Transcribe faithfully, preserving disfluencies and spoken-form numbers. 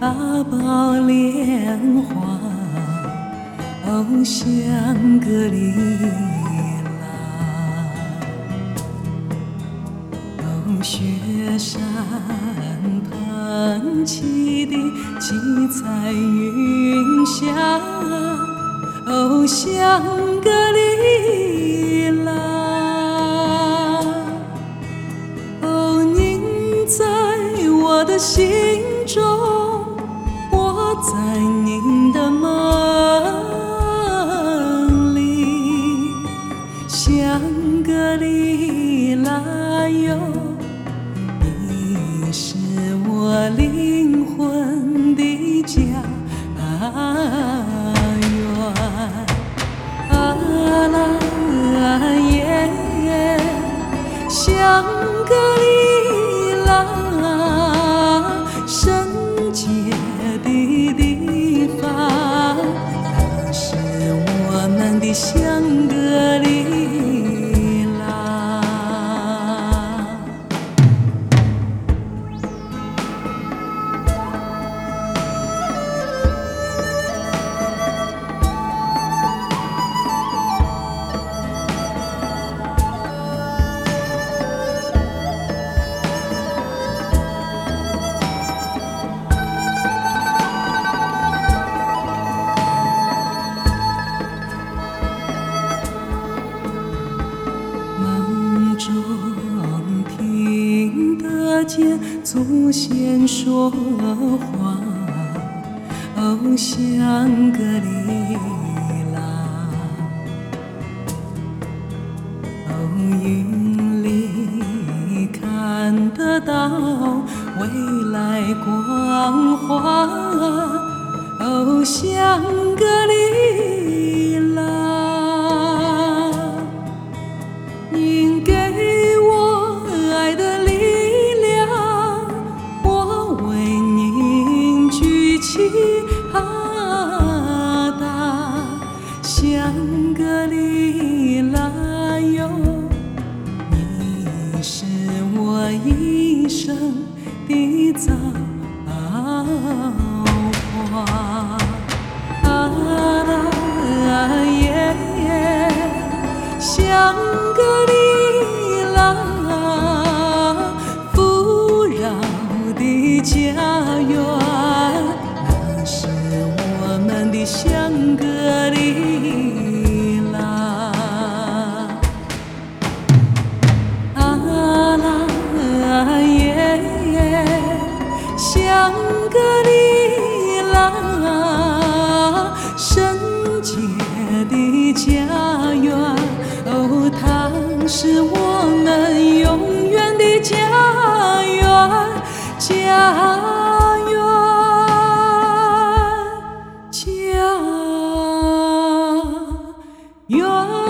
八宝莲花，哦，香格里拉，哦，雪山喷起的七彩云霞，哦，香格里拉，哦，您在我的心中，我在您的梦里，香格里拉哟，你是我灵魂的家园。啊啦耶耶，香格里拉，圣洁的地方，那是我们的香格里拉。梦中听得见祖先说话，哦，香格里拉，哦，云里看得到未来光华，哦，香格里拉。您给我爱的力量，我为您举起阿达，香格里拉哟，你是我一生的造化。啊啦耶耶，香格里拉，富饶的家园，那是我们的香格里拉。啊啦耶耶，香格里拉，圣洁的家园，哦，它是我们永远的家园，家园，家园。